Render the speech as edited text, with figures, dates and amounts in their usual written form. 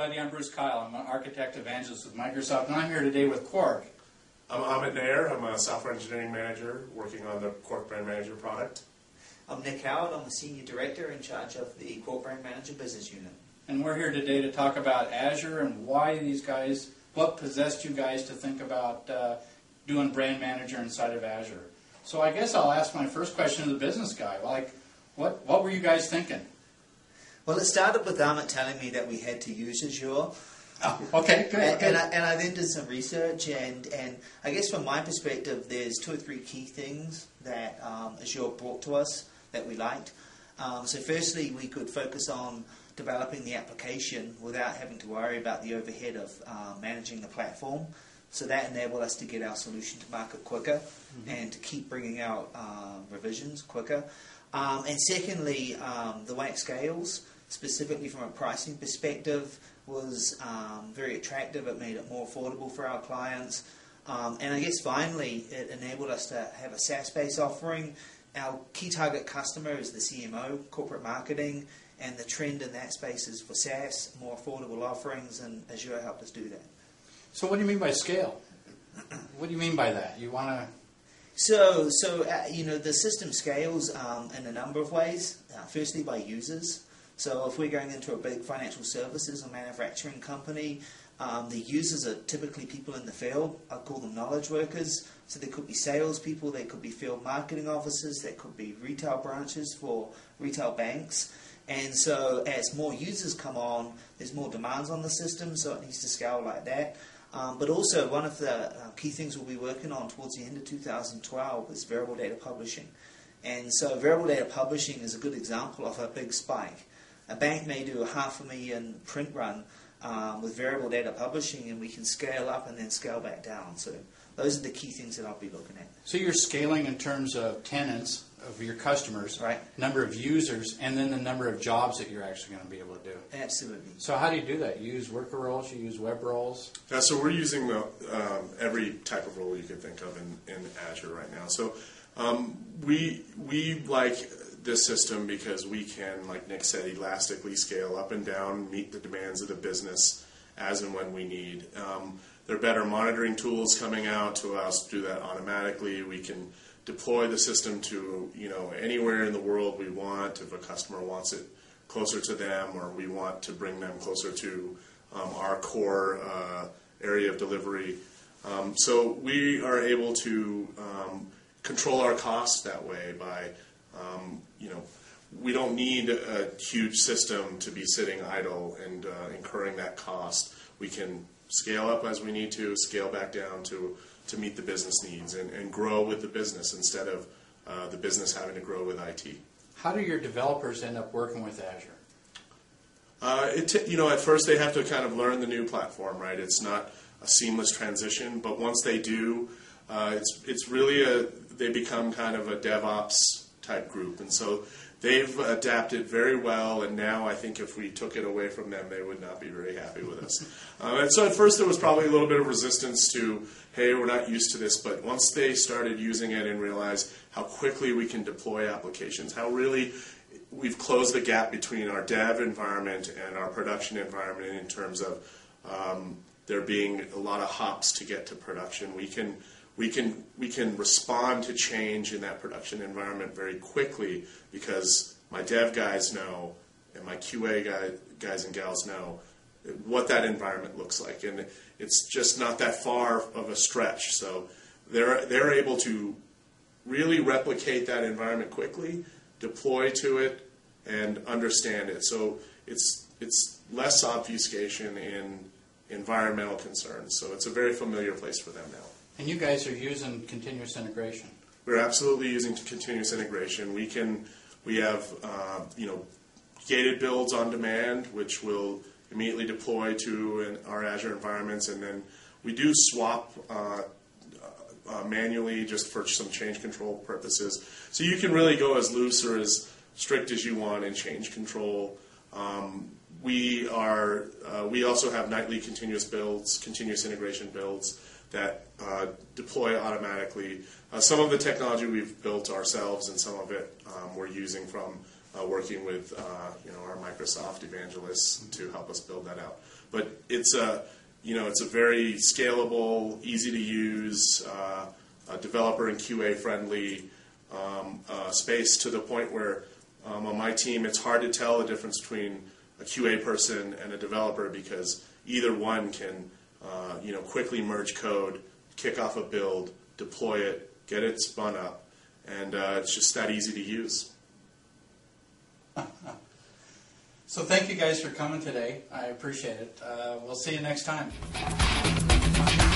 everybody. I'm Bruce Kyle. I'm an architect evangelist with Microsoft, and I'm here today with Quark. I'm Amit Nair. I'm a software engineering manager working on the Quark Brand Manager product. I'm Nick Howard. I'm the senior director in charge of the Quark Brand Manager business unit. And we're here today to talk about Azure and why these guys, what possessed you guys to think about doing Brand Manager inside of Azure. So I guess I'll ask my first question to the business guy. Like, what were you guys thinking? Well, it started with Amit telling me that we had to use Azure. Oh, okay, good. And I then did some research, and I guess from my perspective, there's 2 or 3 key things that Azure brought to us that we liked. So firstly, we could focus on developing the application without having to worry about the overhead of managing the platform. So that enabled us to get our solution to market quicker and to keep bringing out revisions quicker. And secondly, the way it scales, specifically from a pricing perspective, was very attractive. It made it more affordable for our clients. And I guess finally, it enabled us to have a SaaS-based offering. Our key target customer is the CMO, corporate marketing, and the trend in that space is for SaaS, more affordable offerings, and Azure helped us do that. So what do you mean by scale? What do you mean by that? You want to... So the system scales in a number of ways. Firstly, by users. So if we're going into a big financial services or manufacturing company, the users are typically people in the field. I call them knowledge workers. So they could be salespeople, they could be field marketing officers, they could be retail branches for retail banks. And so as more users come on, there's more demands on the system, so it needs to scale like that. But also, one of the key things we'll be working on towards the end of 2012 is variable data publishing. And so variable data publishing is a good example of a big spike. A bank may do a 500,000 print run with variable data publishing, and we can scale up and then scale back down. So those are the key things that I'll be looking at. So you're scaling in terms of tenants, of your customers, right? Number of users, and then the number of jobs that you're actually going to be able to do. Absolutely. So how do you do that? You use worker roles, you use web roles? Yeah, so we're using every type of role you could think of in Azure right now. So we like this system because we can, like Nick said, elastically scale up and down, meet the demands of the business as and when we need. There are better monitoring tools coming out to allow us to do that automatically. We can deploy the system to anywhere in the world we want. If a customer wants it closer to them, or we want to bring them closer to our core area of delivery. So we are able to control our costs that way by, we don't need a huge system to be sitting idle and incurring that cost. We can scale up as we need to, scale back down to meet the business needs and grow with the business instead of the business having to grow with IT. How do your developers end up working with Azure? At first they have to kind of learn the new platform, right? It's not a seamless transition, but once they do, it's really they become kind of a DevOps type group, and so they've adapted very well, and now I think if we took it away from them, they would not be very happy with us. And so at first there was probably a little bit of resistance to, hey, we're not used to this, but once they started using it and realized how quickly we can deploy applications, how really we've closed the gap between our dev environment and our production environment in terms of there being a lot of hops to get to production. We can respond to change in that production environment very quickly because my dev guys know and my QA guys and gals know what that environment looks like, and it's just not that far of a stretch. So they're able to really replicate that environment quickly, deploy to it, and understand it. So it's less obfuscation in environmental concerns. So it's a very familiar place for them now. And you guys are using continuous integration. We're absolutely using continuous integration. We have gated builds on demand, which will immediately deploy to our Azure environments, and then we do swap manually just for some change control purposes. So you can really go as loose or as strict as you want in change control. We also have nightly continuous builds, continuous integration builds that deploy automatically. Some of the technology we've built ourselves, and some of it we're using from working with our Microsoft evangelists to help us build that out. but it's a very scalable, easy to use, developer and QA friendly space, to the point where on my team it's hard to tell the difference between a QA person and a developer, because either one can quickly merge code, kick off a build, deploy it, get it spun up, and it's just that easy to use. So thank you guys for coming today. I appreciate it. We'll see you next time.